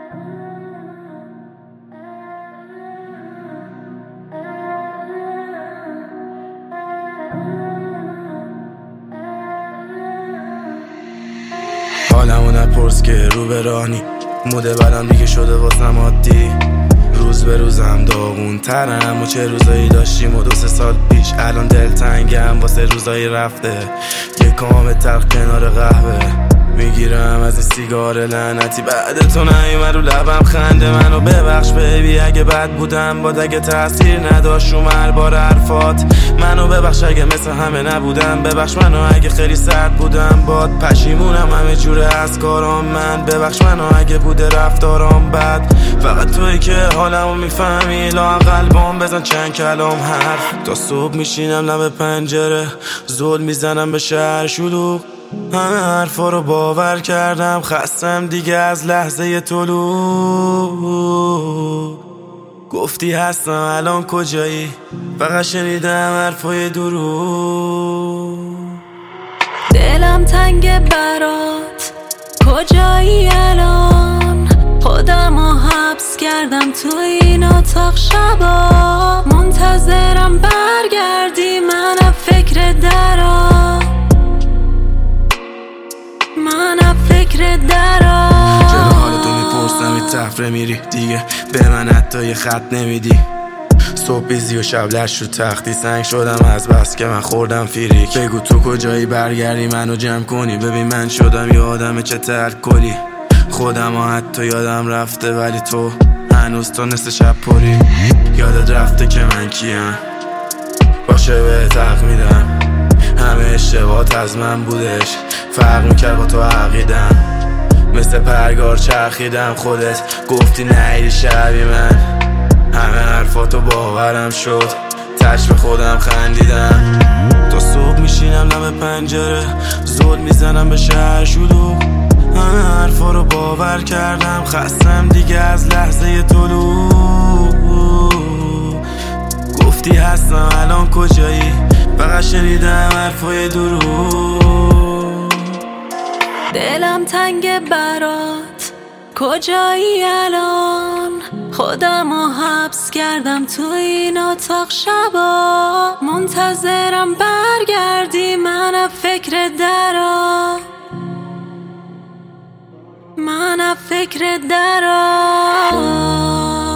حالمو نپرس که رو به رانی موده بدم دیگه شده واسم عادی. روز به روزم داغون ترم و چه روزایی داشتیم و 2-3 سال پیش. الان دلتنگم واسه روزایی رفته، یه کام تلخ کنار قهوه میگیرم از این سیگار لعنتی. بعد تو نیومد رو لبم خنده منو ببخش بیبی اگه بد بودم باد، اگه تاثیر نداشت رو مربار حرفات. منو ببخش اگه مثل همه نبودم، ببخش منو اگه خیلی سرد بودم باد. پشیمونم همه جوره از کارام من، ببخش منو اگه بوده رفتارام بد. فقط تویی که حالمو میفهمی، لااقل بام بزن چند کلام حرف. تا صبح میشینم لب پنجره زل میزنم به شهر شلوغ. همه حرفا رو باور کردم، خستم دیگه از لحظه طلوع. گفتی هستم الان کجایی، فقط شنیدم حرفای دروغ. دلم تنگ برات، کجایی الان؟ خودمو حبس کردم تو این اتاق شبا. منتظرم برگردی، منم فکر درام، منم فکر درام. چرا حالتو میپرسم این تفره میری دیگه، به من حتی یه خط نمیدی. صبح بیزی و شب لش رو تختی، سنگ شدم از بس که من خوردم فیریک. بگو تو کجایی برگردی منو جمع کنی، ببین من شدم یه آدم چه ترک کلی. خودم ها حتی یادم رفته ولی تو هنوز تا نصف شب پری. یادت رفته که من کیم، باشه بهت حق میدم. همه اشتباهات از من بودش، فرق میکرد با تو عقیدم. مثل پرگار چرخیدم، خودت گفتی نهیدی شبیه من. همه حرفاتو باورم شد، تش به خودم خندیدم. تا صبح میشینم لب پنجره زل میزنم به شهر شلوغ. همه حرفا رو باور کردم، خستم دیگه از لحظه طلوع. گفتی هستم الان کجایی، فقط شنیدم حرفای دروغ. دلم تنگ برات، کجایی الان؟ خودمو حبس کردم تو این اتاق شبا. منتظرم برگردی، منم فکر درام، منم فکر درام.